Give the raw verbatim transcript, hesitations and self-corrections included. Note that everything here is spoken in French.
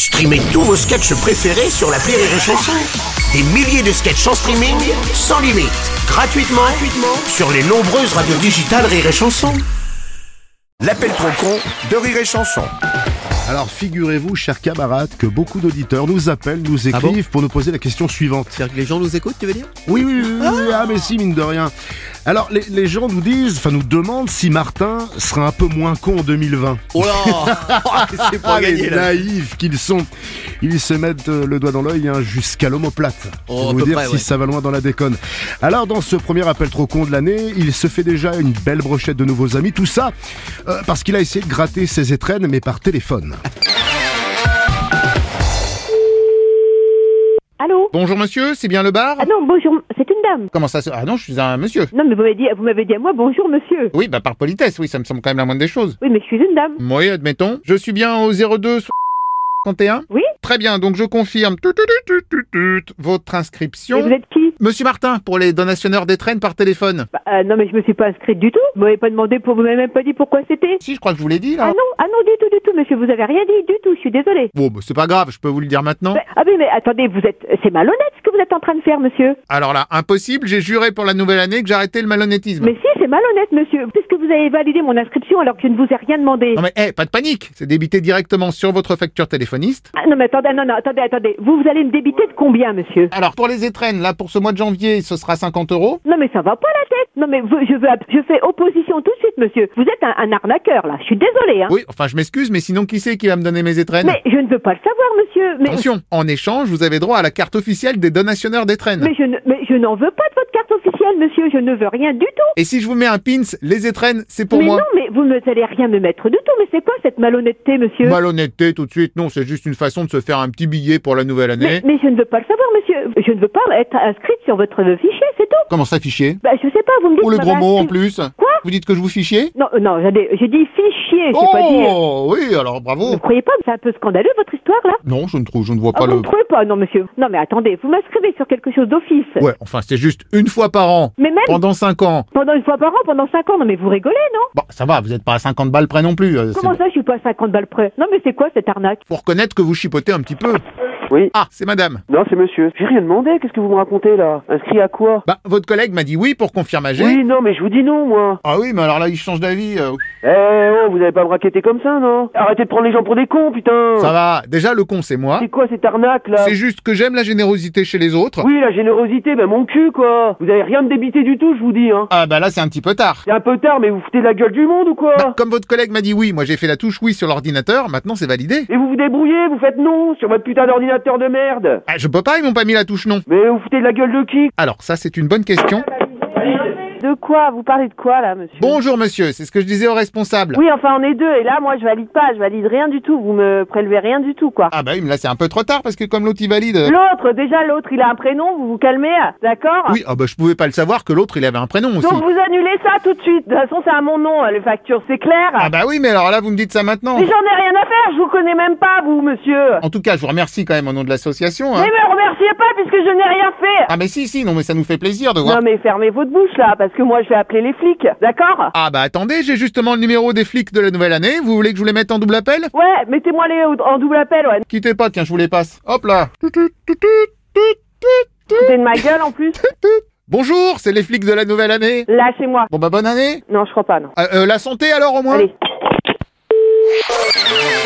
Streamez tous vos sketchs préférés sur l'appli Rire et Chanson. Des milliers de sketchs en streaming, sans limite, gratuitement, gratuitement sur les nombreuses radios digitales Rire et Chanson. L'appel trop con de Rire et Chanson. Alors figurez-vous, chers camarades, que beaucoup d'auditeurs nous appellent, nous écrivent ah bon pour nous poser la question suivante. C'est-à-dire que les gens nous écoutent, tu veux dire? Oui, oui, oui, oui, ah. ah mais si, mine de rien. Alors les, les gens nous disent, enfin nous demandent si Martin sera un peu moins con en deux mille vingt. Oh là c'est pas ah, gagné les là. naïfs qu'ils sont. Ils se mettent euh, le doigt dans l'œil hein, jusqu'à l'omoplate. Oh, pour vous dire près, si ouais. ça va loin dans la déconne. Alors dans ce premier appel trop con de l'année, il se fait déjà une belle brochette de nouveaux amis. Tout ça euh, parce qu'il a essayé de gratter ses étrennes mais par téléphone. Allô? Bonjour monsieur, c'est bien le bar? Ah non, bonjour, c'est une dame. Comment ça se... Ah non, je suis un monsieur. Non, mais vous m'avez dit, vous m'avez dit à moi bonjour monsieur. Oui, bah par politesse, oui, ça me semble quand même la moindre des choses. Oui, mais je suis une dame. Oui, admettons. Je suis bien au zéro deux cinquante et un? Oui. Très bien, donc je confirme tut, tut, tut, tut, tut, votre inscription. Et vous êtes qui? Monsieur Martin, pour les donationneurs d'étrennes par téléphone. Bah, euh, non, mais je me suis pas inscrite du tout. Vous m'avez pas demandé pour, vous m'avez même pas dit pourquoi c'était. Si, je crois que je vous l'ai dit, là. Ah non, ah non, du tout, du tout, monsieur, vous avez rien dit du tout, je suis désolée. Bon, bah, c'est pas grave, je peux vous le dire maintenant. Mais- ah oui, mais attendez, vous êtes, c'est malhonnête ce que vous êtes en train de faire, monsieur. Alors là, impossible, j'ai juré pour la nouvelle année que j'arrêtais le malhonnêtisme. Mais si, c'est malhonnête, monsieur, puisque vous avez validé mon inscription alors que je ne vous ai rien demandé. Non mais, hé, pas de panique, c'est débité directement sur votre facture téléphoniste. Ah, non, mais attendez, non, non, attendez, attendez, vous, vous allez me débiter de combien, monsieur? Alors, pour les étrennes, là, pour ce mois de janvier, ce sera cinquante euros. Non, mais ça va pas la tête. Non, mais vous- je veux, je fais opposition tout de suite, monsieur. Vous êtes un, un arnaqueur, là. Je suis désolée, hein. Oui, enfin, je m'excuse, mais sinon, qui c'est qui va me donner mes étrennes? Mais je ne veux pas le savoir, monsieur. Mais, Attention, en échange, vous avez droit à la carte officielle des donationneurs d'étrennes. mais je ne, mais je n'en veux pas de votre carte officielle, monsieur. Je ne veux rien du tout. Et si je vous mets un pins, les étrennes, c'est pour mais moi. non, mais vous ne allez rien me mettre du tout. Mais c'est quoi cette malhonnêteté, monsieur? Malhonnêteté, tout de suite, non, c'est juste une façon de se faire un petit billet pour la nouvelle mais, année. mais je ne veux pas le savoir, monsieur. Je ne veux pas être inscrite sur votre fichier, c'est tout. Comment ça, fichier? Bah, je sais pas, vous me dites... Oh, le que gros vous mot en m'avez plus. Quoi? Vous dites que je vous fichiez? Non, euh, non, j'ai j'ai dit fichier, j'ai pas dit... Oh, oui, alors bravo. Vous ne croyez pas que c'est un peu scandaleux, votre histoire, là? Non, je ne trouve, je ne vois Ah, pas vous le... ne trouvez pas, non, monsieur. Non, mais attendez, vous m'inscrivez sur quelque chose d'office. Ouais, enfin, c'est juste une fois par an. Mais même Pendant cinq ans. pendant une fois par an, pendant cinq ans, non, mais vous rigolez, non? Bon, ça va, vous êtes pas à cinquante balles près non plus. euh, c'est Comment bon. ça, je suis pas à cinquante balles près? Non, mais c'est quoi cette arnaque? Faut reconnaître que vous chipotez un petit peu. Oui. Ah, c'est madame. Non, c'est monsieur. J'ai rien demandé, qu'est-ce que vous me racontez là? Inscrit à quoi? Bah, votre collègue m'a dit oui pour confirmager. Oui, non, mais je vous dis non, moi. Ah oui, mais alors là, il change d'avis. euh, Eh, oh, vous allez pas me raqueter comme ça, non? Arrêtez de prendre les gens pour des cons, putain. Ça va. Déjà, le con, c'est moi. C'est quoi cette arnaque là? C'est juste que j'aime la générosité chez les autres. Oui, la générosité, ben mon cul, quoi. Vous avez rien me débiter du tout, je vous dis, hein. Ah bah là, c'est un petit peu tard. C'est un peu tard, mais vous foutez de la gueule du monde ou quoi? Bah, comme votre collègue m'a dit oui, moi j'ai fait la touche oui sur l'ordinateur, maintenant c'est validé. Et vous vous débrouillez, vous faites non sur votre putain d'ordinateur de merde. Ah, je peux pas, ils m'ont pas mis la touche non. Mais vous foutez de la gueule de qui? Alors, ça c'est une bonne question. De quoi? Vous parlez de quoi là, monsieur? Bonjour monsieur, c'est ce que je disais au responsable. Oui, enfin on est deux, et là moi je valide pas, je valide rien du tout, vous me prélevez rien du tout quoi. Ah bah oui, mais là c'est un peu trop tard parce que comme l'autre il valide... euh, L'autre, déjà l'autre il a un prénom, vous vous calmez, d'accord? Oui, ah bah je pouvais pas le savoir que l'autre il avait un prénom aussi. Donc vous annulez ça tout de suite, de toute façon c'est à mon nom, euh, les factures, c'est clair? Ah bah oui, mais alors là vous me dites ça maintenant. Mais j'en ai rien à faire, je vous connais même pas vous, monsieur. En tout cas, je vous remercie quand même au nom de l'association. Hein. Mais me remerciez pas puisque je n'ai rien fait. Ah mais si, si, non mais ça nous fait plaisir de voir... Non mais fermez votre bouche là, parce que moi je vais appeler les flics, d'accord? Ah bah attendez, j'ai justement le numéro des flics de la nouvelle année, vous voulez que je vous les mette en double appel? Ouais, mettez-moi les au- en double appel, ouais. Quittez pas, tiens, je vous les passe. Hop là. Foutez de ma gueule en plus. Bonjour, c'est les flics de la nouvelle année. Lâchez-moi. Bon bah bonne année. Non, je crois pas, non. Euh, euh, la santé alors au moins? Allez.